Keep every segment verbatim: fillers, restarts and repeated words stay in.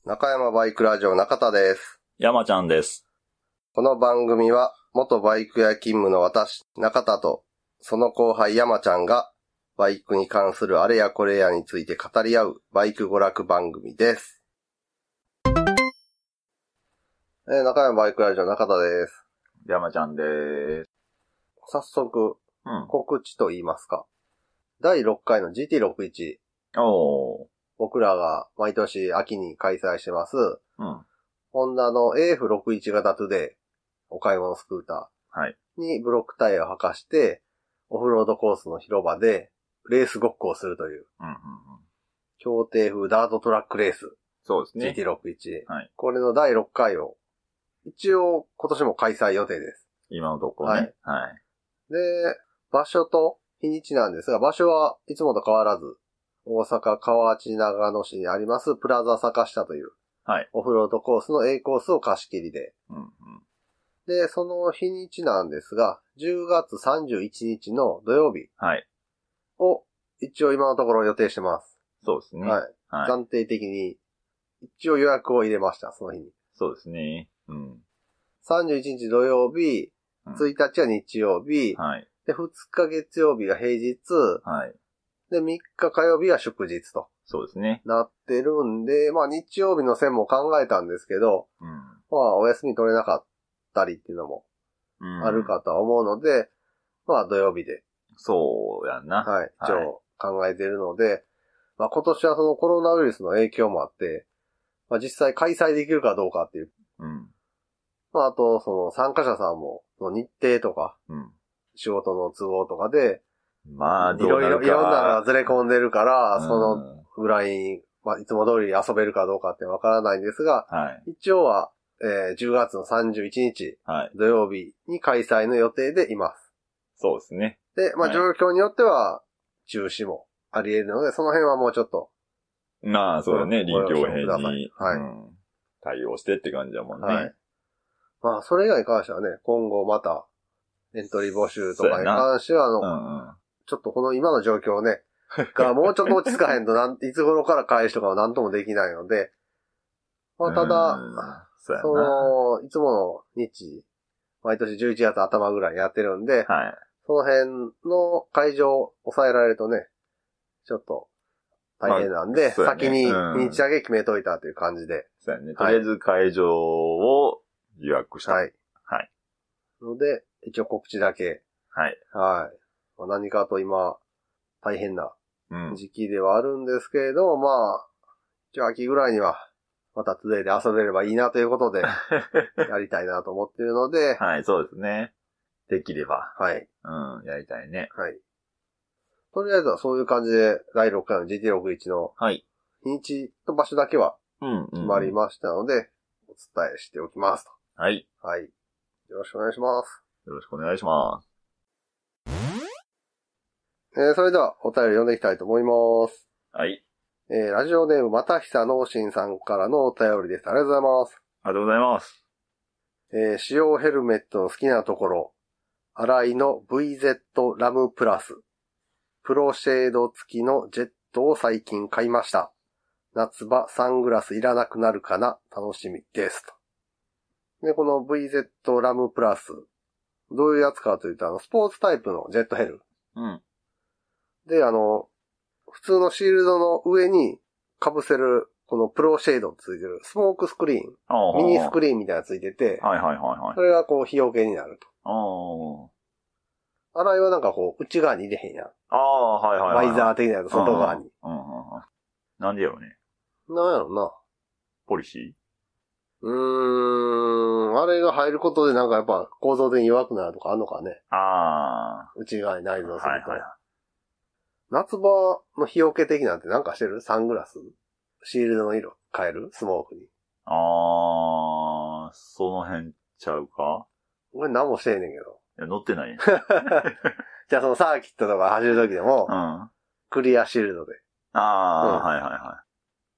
中山バイクラジオ中田です。 山ちゃんです。 この番組は元バイク屋勤務の私中田とその後輩山ちゃんがバイクに関するあれやこれやについて語り合うバイク娯楽番組です。えー、中山バイクラジオ中田です。 山ちゃんです。 早速、うん、告知と言いますか。だいろっかいの ジーティーろくじゅういち。 おー。 僕らが毎年秋に開催してます。 うん。 ホンダの エーエフろくじゅういち 型トゥデイ、お買い物スクーターにブロックタイヤを履かして、オフロードコースの広場でレースごっこをするという。 うんうんうん。 競艇風ダートトラックレース。 そうですね。 ジーティーろくじゅういち。 はい。 これのだいろっかいを、一応今年も開催予定です。 今のところね。はい。はい、 で、場所と日にちなんですが、場所はいつもと変わらず、大阪河内長野市にありますプラザ坂下という、 はい。 オフロードコースの A コースを貸し切りで。 うんうん。 で、その日にちなんですが、じゅうがつさんじゅういちにちの土曜日。 はい。 を、一応今のところ予定してます。 そうですね。 はい。はい、暫定的に、一応予約を入れました、その日に。 そうですね。うん。 さんじゅういちにち土曜日、ついたちは日曜日、 うん、はい。 で、ふつか月曜日が平日、 はい。 で、みっか火曜日は祝日と。 そうですね。 なってるんで、まあ日曜日の線も考えたんですけど、 うん、 まあお休み取れなかったりっていうのもあるかとは思うので、うん、まあ土曜日で。 そうやんな。 はい。一応考えてるので、はい、まあ今年はそのコロナウイルスの影響もあって、まあ実際開催できるかどうかっていう。 うん。 まああとその参加者さんも、その日程とか、 うん、 仕事の都合とかで、 まあ、 いろいろ、いろんなのがずれ込んでるから、そのぐらいに、まあ、いつも通り遊べるかどうかってわからないんですが、 はい、 一応は、えー、じゅうがつのさんじゅういちにち、はい、土曜日に開催の予定でいます。 そうですね。 で、まあ、状況によっては、中止もあり得るので、その辺はもうちょっと。 まあ、そうだね、臨機応変に、 はい、 うん、対応してって感じだもんね。はい。 まあ、それ以外に関してはね、今後また、エントリー募集とかに関しては、あの、うんうん、ちょっとこの今の状況ね、がもうちょっと落ち着かへんとなん、いつ頃から開始とかは何ともできないので、まあただ、そ, その、いつもの日、毎年じゅういちがつ頭ぐらいにやってるんで、はい、その辺の会場を抑えられるとね、ちょっと大変なんで、まあね、先に日にちだけ決めといたという感じで。 そうやね。とりあえず会場を予約した。 はい。 はい。 ので、一応告知だけ。 はい。 はい。何かと今、大変な時期ではあるんですけれども、うん、まあ、じゃあ秋ぐらいには、またトゥデイで遊べればいいなということで、やりたいなと思っているので。 はい、そうですね。できれば。 はい。 うん、やりたいね。 はい。とりあえずはそういう感じで、だいろっかいの ジーティーろくじゅういち の、はい。日にちと場所だけは、決まりましたので、うんうんうん、お伝えしておきますと。 はい。 はい。よろしくお願いします。 よろしくお願いします。 えー、それではお便り読んでいきたいと思います。 はい。 えー、ラジオネームまたひさのうしんさんからのお便りです。ありがとうございます。 ありがとうございます。 えー、使用ヘルメットの好きなところ、アライの ブイゼット ラムプラス、プロシェード付きのジェットを最近買いました。夏場サングラスいらなくなるかな、楽しみですと。で、この ブイゼット ラムプラス、どういうやつかというと、あの、スポーツタイプのジェットヘル。 うん。 で、あの、普通のシールドの上に被せる、このプロシェードついてる、スモークスクリーン、ミニスクリーンみたいなのついてて、 はいはいはいはい。 それがこう、日よけになると。 ああ。 あらいはなんかこう、内側に入れへんやん。 ああ、はいはいはい。 ワイザー的なやつ、外側に。 うんうんうん。なんでやろね。 なんやろな。 ポリシーうーん、あれが入ることでなんかやっぱ構造的に弱くなるとかあんのかね。 ああ。 内側に内蔵すると。 はいはい。 夏場の日よけ的なんてなんかしてる？サングラス？シールドの色変える？スモークに。 ああ、その辺ちゃうか？ 俺何もしてへんねんけど。 いや、乗ってない。 じゃあそのサーキットとか走るときでも、うん、クリアシールドで。 ああ、うん、はいはいはい。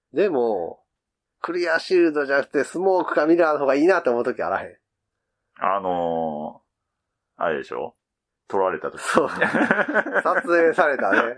でも、クリアシールドじゃなくてスモークかミラーの方がいいなって思うときあらへん。 あのー、あれでしょ？撮られたとき。 そう。撮影されたね。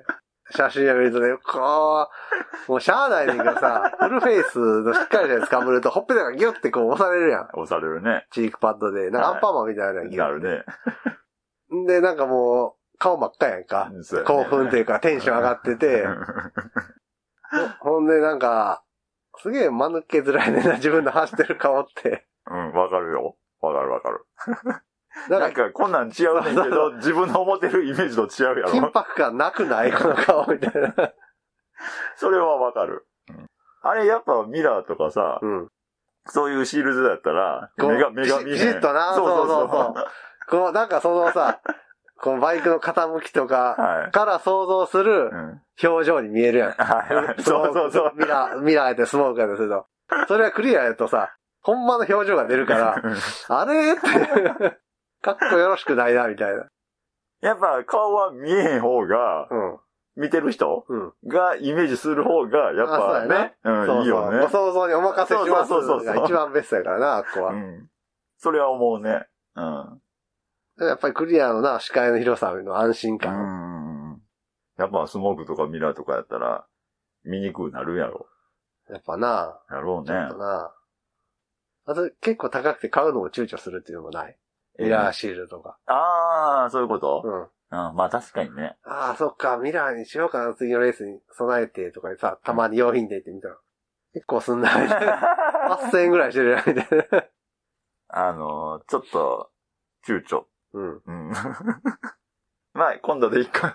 写真を見るとね、こう、もうしゃあないねんけどさ、フルフェイスのしっかりしたやつかぶると、ほっぺたがギュッてこう押されるやん。 押されるね。 チークパッドで。なんかアンパンマンみたいなギュッて。 なるね。 んで、なんかもう、顔真っ赤やんか。ね、興奮っていうかテンション上がってて。ほんでなんか、すげえ間抜けづらいねんな、自分の走ってる顔って。 うん、わかるよ。わかるわかる。なんか、こんなん違うねんけど、自分の思ってるイメージと違うやろ。 緊迫感なくないこの顔みたいな。 それはわかる、うん。あれやっぱミラーとかさ、うん、そういうシールドだったら、目が、目が見えへん。 ピシッとな、そうそうそうそう。こう、なんかそのさ、このバイクの傾きとかから想像する表情に見えるやん。はいはい、そうそうそう。ミラー、ミラーやってスモークやってすると。それはクリアやとさ、ほんまの表情が出るから、あれって、かっこよろしくないな、みたいな。 やっぱ顔は見えへん方が、うん、見てる人、うん、がイメージする方が、やっぱね、うん、そうそういいよね。 ご想像にお任せしますが一番ベストやからな、あっこは。うん。 それは思うね。うん。 やっぱりクリアのな、視界の広さの安心感。 うん。やっぱスモークとかミラーとかやったら、見にくくなるやろ。 やっぱな。 やろうね。 ちょっとな。あと結構高くて買うのを躊躇するっていうのもない。ミラーシールとか。 ああ、そういうことうん。あまあ確かにね。 ああ、そっか、ミラーにしようかな、次のレースに備えてとかにさ、たまに用品で行ってみたら。結構すんな、みたいな。はっせんえんぐらいしてるやん、みたいな。 あのー、ちょっと、躊躇。うん。うん。まあ、今度でいいか。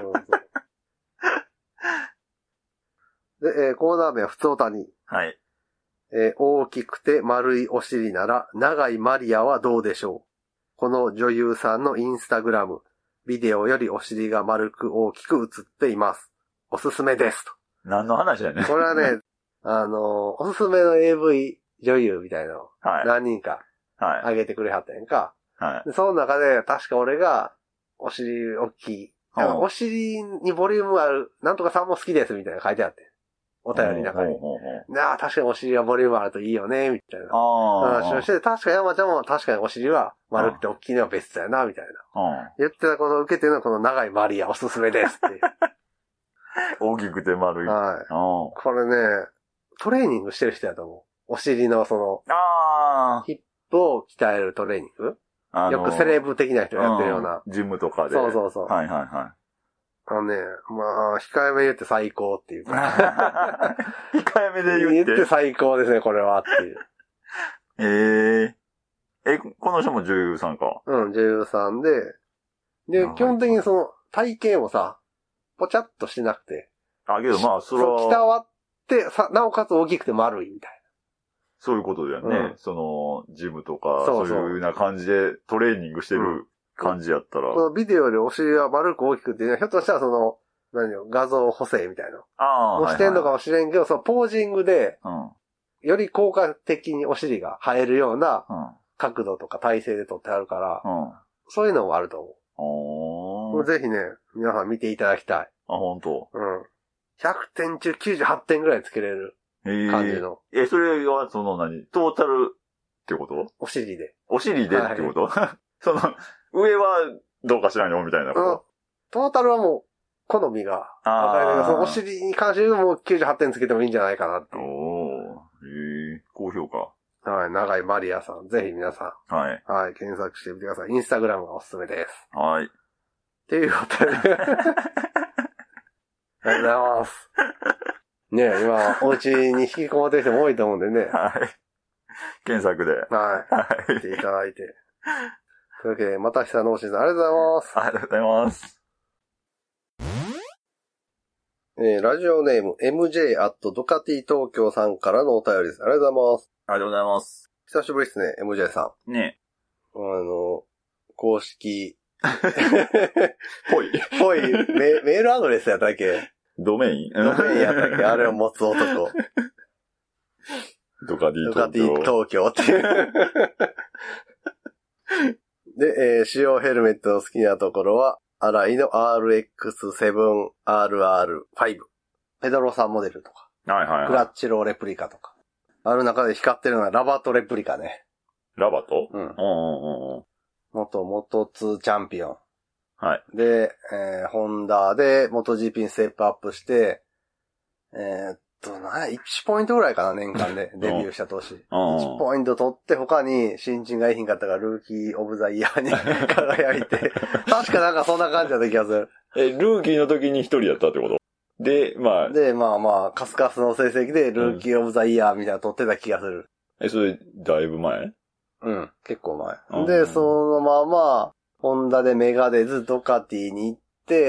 で、えー、コーナー名は普通おたに。はい。えー、大きくて丸いお尻なら、長いマリアはどうでしょう。この女優さんのインスタグラム、ビデオよりお尻が丸く大きく映っています。おすすめですと。何の話だよね。これはね、あのー、おすすめの エーブイ 女優みたいなのを何人か上げてくれはったやんか。はい。で、その中で確か俺がお尻大きい、お尻にボリュームある、なんとかさんも好きですみたいな書いてあって。お便りの中に。なあ、確かにお尻がボリュームあるといいよね、みたいな話をして、確かに山ちゃんも確かにお尻は丸くて大きいのはベストやな、みたいな。言ってたこの受けてるのはこの長いマリアおすすめですって。大きくて丸い。はい。これね、トレーニングしてる人やと思う。お尻のその、あヒップを鍛えるトレーニング、あのー、よくセレブ的な人がやってるような。ジムとかで。そうそうそう。はいはいはい。あのね、まあ、控えめ言って最高っていうか。控えめで言って。言って最高ですね、これはっていう。ええー。え、この人も女優さんか。うん、女優さんで。で、基本的にその、体型もさ、ぽちゃっとしてなくて。あ、けどまあ、それは。そう、鍛わってさ、なおかつ大きくて丸いみたいな。そういうことだよね。うん、その、ジムとか、そうそういうような感じでトレーニングしてる感じやったら。このビデオでお尻が丸く大きくて、ひょっとしたらその、何よ、画像補正みたいな。ああ。もしてんのかもしれんけど、はいはい、そのポージングで、うん、より効果的にお尻が生えるような角度とか体勢で撮ってあるから、うん、そういうのもあると思う。ぜひね、皆さん見ていただきたい。あ、本当。うん。ひゃくてん中きゅうじゅうはってんぐらいつけれる感じの。えー、え、それはその何トータルってことお尻で。お尻でってこと、はい、その、上はどうかしらんよみたいなこと、うん、トータルはもう、好みが分かれるけど、そのお尻に関して言うともうきゅうじゅうはってんつけてもいいんじゃないかなっていう。おー。へえ、高評価。はい、長いマリアさん。ぜひ皆さん。はい。はい、検索してみてください。インスタグラムがおすすめです。はい。っていうことで。ありがとうございます。ねえ、今、お家に引きこもってる人も多いと思うんでね。はい。検索で。はい。はい。見ていただいて。というわけで、また久のおしさん、ありがとうございます。ありがとうございます。えー、ラジオネーム エムジェー アット ドカティ東京さんからのお便りです。ありがとうございます。ありがとうございます。久しぶりですね、エムジェー さん。ねえ。あの、公式、ぽい。ぽいメ、メールアドレスやったっけ？ドメインドメインやったっけ？あれを持つ男。ドカティ東京。ドカティ東京っていう。で、えー、使用ヘルメットの好きなところは、アライの アールエックスセブンアールアールファイブ。ペドロさんモデルとか。はいはいはい。クラッチローレプリカとか。ある中で光ってるのはラバトレプリカね。ラバト？うん。うんうんうん。元元ツーチャンピオン。はいはい。 で、えー、ホンダで モトジーピー にステップアップして、えー、っと、な、いちポイントぐらいかな、年間でデビューした年。いちポイント取って他に新人がいひんかったからルーキーオブザイヤーに輝いて、確かなんかそんな感じだった気がする。 え、ルーキーの時に一人やったってことで、まあ。 で、まあまあ、カスカスの成績でルーキーオブザイヤーみたいなの取ってた気がする。 え、それ、だいぶ前？ うん、結構前。で、そのまま、ホンダでメガデズ、ドカティに行って、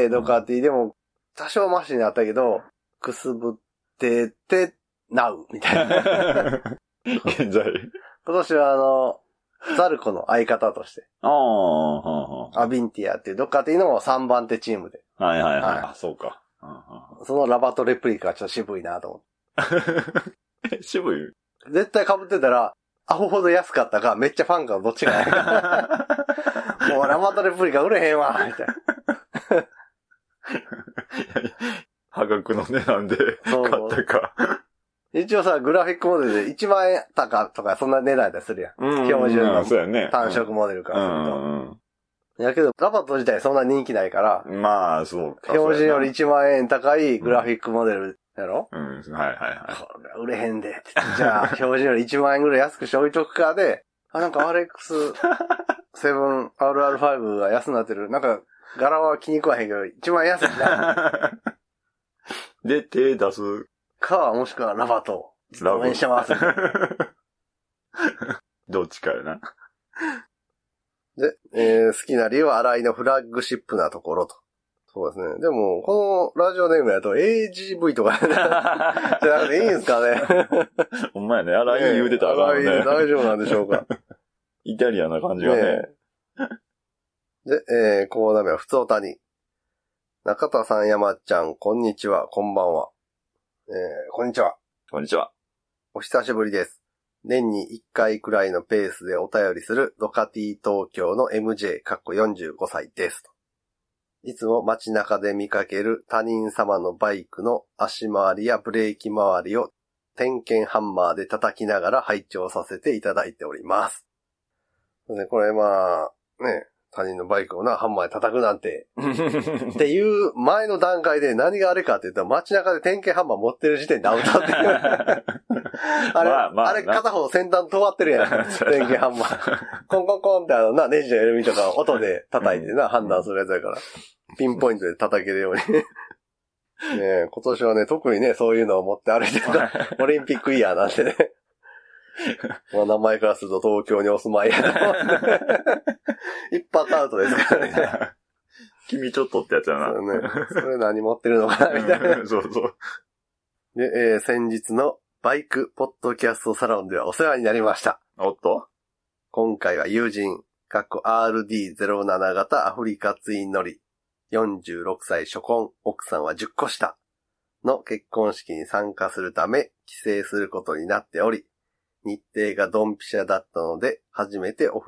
ドカティでも多少マシになったけど、くすぶってて、なう、みたいな。 現在。 今年はあの、ザルコの相方として。 ああ、はあはあ、アビンティアっていうドカティのさんばん手チームで。 はいはいはい。はい、あ、そうか。 そのラバトレプリカはちょっと渋いなと思って。 渋い？ 絶対被ってたら、アホほど安かったか、めっちゃファンかどっちがやもうラバトレプリカ売れへんわ、みたいな。 破格の値段で買ったか。 一応さ、グラフィックモデルでいちまん円高とかそんな値段だするやん。うん、標準の単色モデルからすると。うんうん、やけど、ラバット自体そんな人気ないから。 まあ、そうか。 標準よりいちまん円高いグラフィックモデルやろ、 うん、うん、はいはいはい。 これ売れへんで。じゃあ、標準よりいちまん円ぐらい安くして置いとくかで、あ、なんか アールエックスセブンアールアールファイブ が安くなってる。なんか、柄は気に食わへんけど、いちまん円安いな。 で、手出す。 か、もしくはラバト。応援してます。 どっちかやな。 で、えー、好きな理由は新井のフラッグシップなところと。そうですね。でも、このラジオネームやと エージーブイ とかじゃなくていいんすかね。 ほんまやね。新井言うてたらね。 新井大丈夫なんでしょうか。 イタリアンな感じがね。ねで、えー、コーナー名はふつおたに。中田さん、山ちゃん、こんにちは、こんばんは。えー、こんにちは。 こんにちは。 お久しぶりです。年にいっかいくらいのペースでお便りするドカティ東京の エムジェー、かっこよんじゅうごさいです。いつも街中で見かける他人様のバイクの足回りやブレーキ回りを点検ハンマーで叩きながら拝聴させていただいております。でこれまあ、ね、他人のバイクをな、ハンマーで叩くなんて。っていう前の段階で何があれかって言ったら街中で点検ハンマー持ってる時点でアウトっていう。あれ、まあまあ、あれ片方先端止まってるやん。点検ハンマー。コンコンコンってあのな、ネジの緩みとか音で叩いてな、判断するやつやから。ピンポイントで叩けるように。ねえ、今年はね、特にね、そういうのを持って歩いてるオリンピックイヤーなんてね。まあ名前からすると東京にお住まいやと思って。一発アウトですからね。 君ちょっとってやつやな。 そうね。それ何持ってるのかなみたいな。 そうそう。 で、えー、先日のバイクポッドキャストサロンではお世話になりました。 おっと？ 今回は友人、かっこ アールディーゼロなな 型アフリカツイン乗り、よんじゅうろくさい初婚、奥さんはじゅっこ下の結婚式に参加するため帰省することになっており、日程がドンピシャだったので、初めてオフ